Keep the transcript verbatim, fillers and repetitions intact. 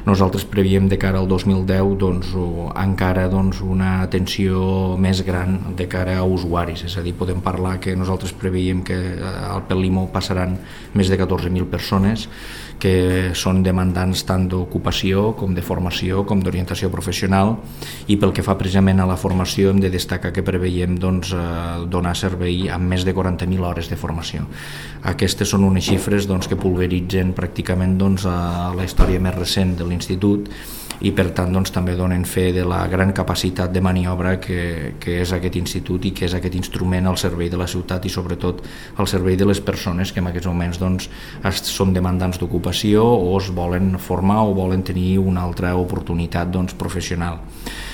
nosaltres prevíem de cara al dos mil deu doncs, encara doncs, una atenció més gran de cara a usuaris, és a dir, podem parlar que nosaltres preveiem que al Pel·limó passaran més de catorze mil persones que són demandants tant d'ocupació com de formació com d'orientació professional, i pel que fa precisament a la formació hem de destacar que preveiem doncs, donar servei amb més de quaranta mil hores de formació. Aquestes són unes xifres doncs, que pulveritzen pràcticament doncs, a la història més recent de l'Institut i per tant doncs, també donen fe de la gran capacitat de maniobra que, que és aquest institut i que és aquest instrument al servei de la ciutat i sobretot al servei de les persones que en aquests moments doncs, són demandants d'ocupació o es volen formar o volen tenir una altra oportunitat doncs, professional.